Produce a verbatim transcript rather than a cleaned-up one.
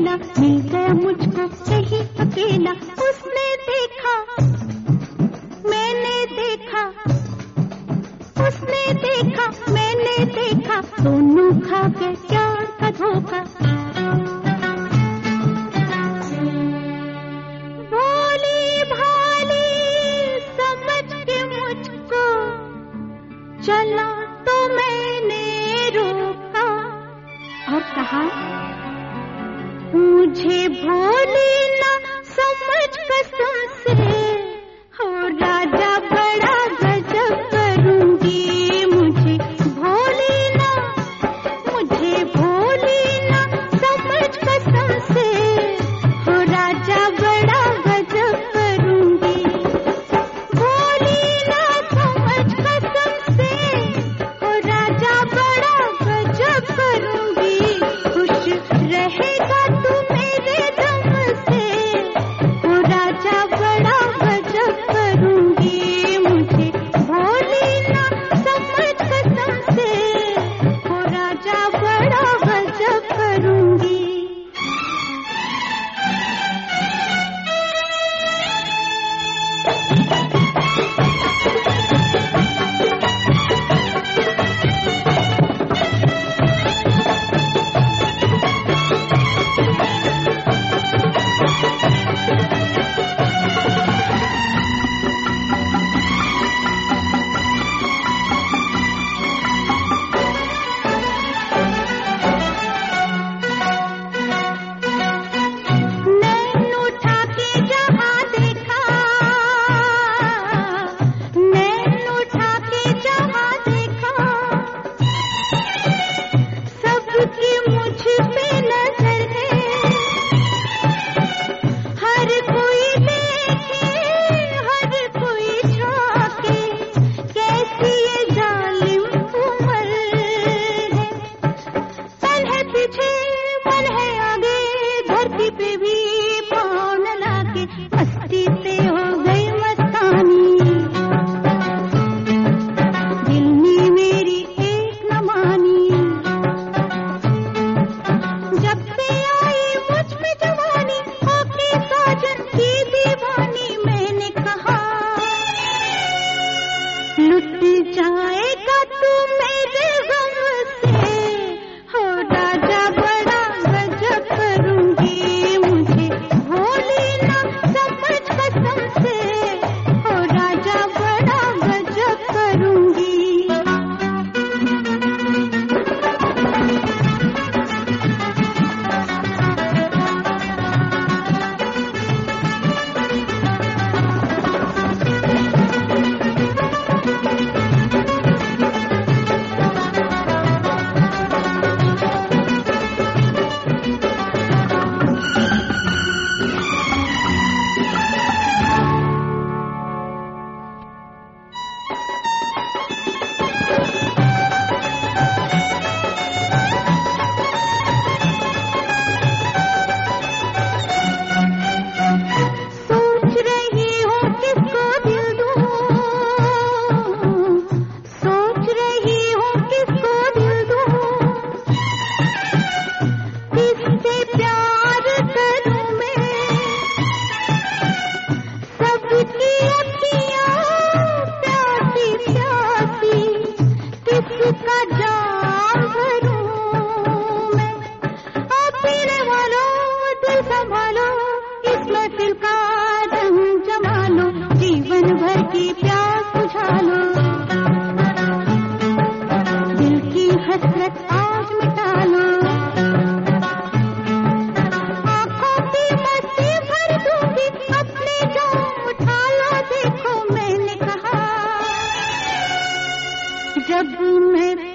बेला मिल गया मुझको कहीं अकेला। उसने देखा मैंने देखा, उसने देखा मैंने देखा, दोनों खा गए प्यार का धोखा। भोली भाली समझ के मुझको चला तो मैंने रोका और कहा मुझे भोली ना समझ कसम से, हो राजा बड़ा गजब करूंगी। मुझे भोली ना, मुझे भोली ना समझ कसम से, हो राजा बड़ा गजब करूंगी। भोली ना समझ कसम से, हो राजा बड़ा गजब करूंगी। खुश रहेगा तू मेरे दम से, हो राजा बड़ा गजब करूंगी। मुझे भोली ना समझ कसम से, हो राजा बड़ा गजब करूंगी। नैन उठा के जहाँ देखा, नैन उठा के जहाँ देखा, सबकी मुझ पे नजर है। हर कोई देखे, हर कोई झांके, कैसी ये जालिम उम्र है। तन है पीछे मन है आगे, धरती पे भी पाँव न लाके, मस्ती से हो गई मस्तानी। दिल ने मेरी एक न मानी, जब से आई मुझ में जवानी, होके साजन की दीवानी। मैंने कहा लुट जाएगा तू मेरे गम से, हो राजा बड़ा गजब करूंगी। मुझे भोली ना समझ कसम से, हो राजा बड़ा गजब करूंगी। सोच रही हूँ किसको दिल दूँ, सोच रही हूँ किसको दिल दूँ, किससे प्यार करूँ मैं। सबकी अखियाँ प्यासी प्यासी, किसका जाम भरूँ मैं। आप पीने वालों दिल संभालो, इस महफिल का रंग जमा लो, जीवन भर की प्यास बुझा लो। दिल की हसरत आज मिटा लो, आँखों की मस्ती भर दूंगी, अपने जाम उठा लो। देखो मैंने कहा जब मैं